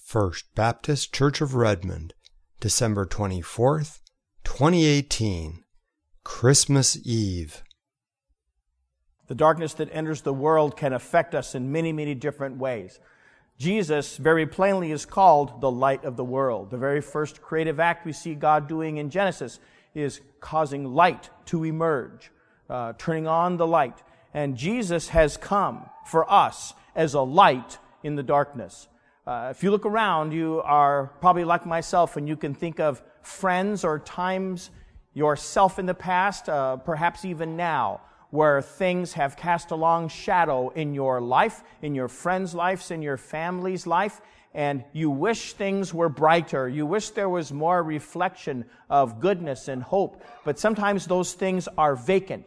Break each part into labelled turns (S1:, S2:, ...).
S1: First Baptist Church of Redmond, December 24th, 2018, Christmas Eve.
S2: The darkness that enters the world can affect us in many, many different ways. Jesus very plainly is called the light of the world. The very first creative act we see God doing in Genesis is causing light to emerge, turning on the light. And Jesus has come for us as a light in the darkness. If you look around, you are probably like myself, and you can think of friends or times yourself in the past, perhaps even now, where things have cast a long shadow in your life, in your friends' lives, in your family's life, and you wish things were brighter. You wish there was more reflection of goodness and hope, but sometimes those things are vacant.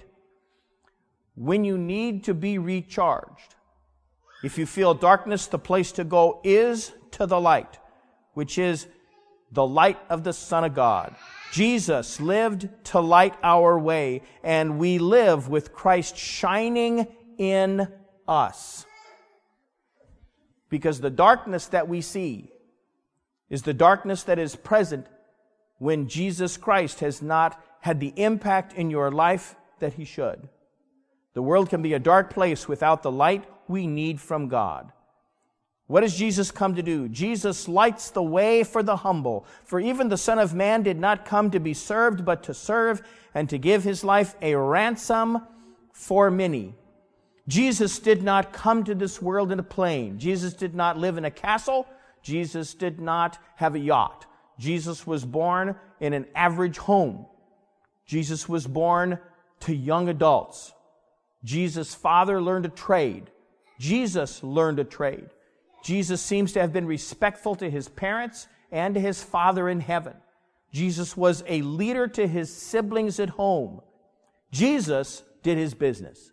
S2: When you need to be recharged, if you feel darkness, the place to go is to the light, which is the light of the Son of God. Jesus lived to light our way, and we live with Christ shining in us. Because the darkness that we see is the darkness that is present when Jesus Christ has not had the impact in your life that He should. The world can be a dark place without the light we need from God. What does Jesus come to do? Jesus lights the way for the humble. For even the Son of Man did not come to be served, but to serve and to give His life a ransom for many. Jesus did not come to this world in a plane. Jesus did not live in a castle. Jesus did not have a yacht. Jesus was born in an average home. Jesus was born to young adults. Jesus' father learned a trade. Jesus learned a trade. Jesus seems to have been respectful to His parents and to His Father in heaven. Jesus was a leader to His siblings at home. Jesus did His business.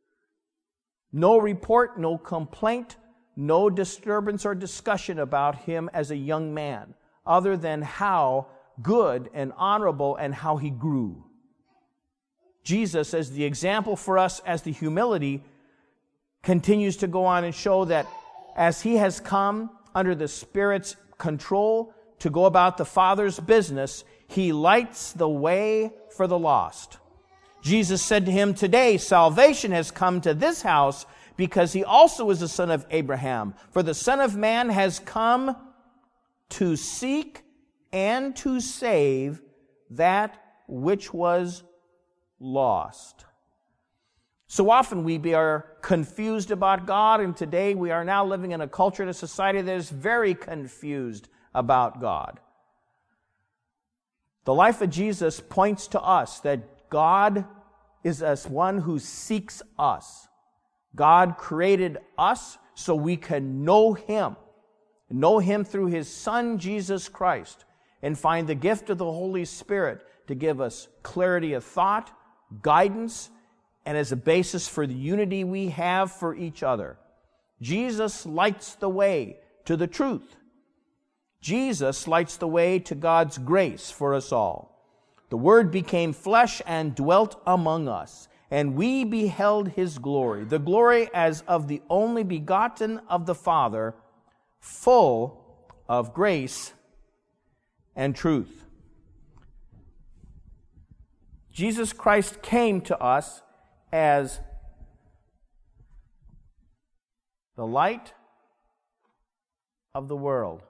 S2: No report, no complaint, no disturbance or discussion about Him as a young man, other than how good and honorable and how He grew. Jesus, as the example for us, as the humility, continues to go on and show that as He has come under the Spirit's control to go about the Father's business, He lights the way for the lost. Jesus said to him, "Today salvation has come to this house, because he also is the son of Abraham. For the Son of Man has come to seek and to save that which was lost." So often we are confused about God, and today we are now living in a culture and a society that is very confused about God. The life of Jesus points to us that God is as one who seeks us. God created us so we can know Him through His Son, Jesus Christ, and find the gift of the Holy Spirit to give us clarity of thought, guidance, and as a basis for the unity we have for each other. Jesus lights the way to the truth. Jesus lights the way to God's grace for us all. The Word became flesh and dwelt among us, and we beheld His glory, the glory as of the only begotten of the Father, full of grace and truth. Jesus Christ came to us as the light of the world.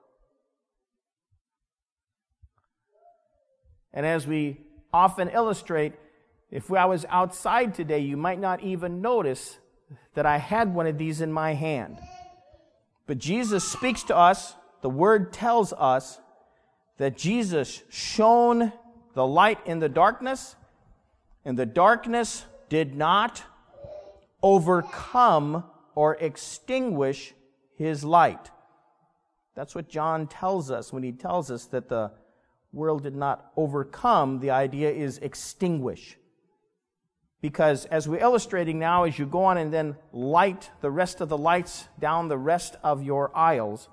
S2: And as we often illustrate, if I was outside today, you might not even notice that I had one of these in my hand. But Jesus speaks to us. The Word tells us that Jesus shone the light in the darkness, and the darkness did not overcome or extinguish His light. That's what John tells us when he tells us that the world did not overcome. The idea is extinguish. Because as we're illustrating now, as you go on and then light the rest of the lights down the rest of your aisles,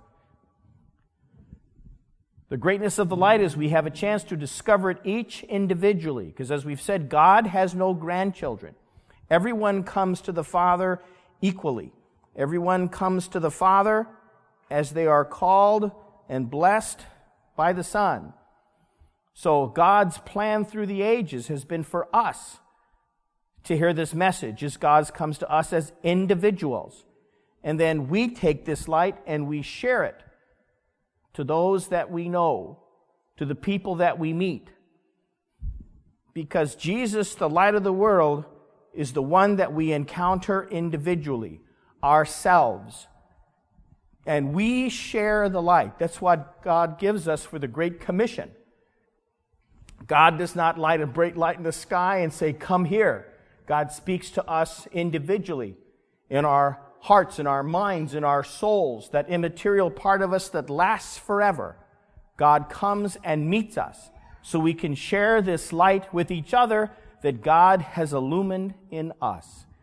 S2: the greatness of the light is we have a chance to discover it each individually. Because as we've said, God has no grandchildren. Everyone comes to the Father equally. Everyone comes to the Father as they are called and blessed by the Son. So God's plan through the ages has been for us to hear this message as God comes to us as individuals. And then we take this light and we share it to those that we know, to the people that we meet. Because Jesus, the light of the world, is the one that we encounter individually, ourselves. And we share the light. That's what God gives us for the Great Commission. God does not light a bright light in the sky and say, "Come here." God speaks to us individually in our hearts, in our minds, in our souls, that immaterial part of us that lasts forever. God comes and meets us so we can share this light with each other that God has illumined in us.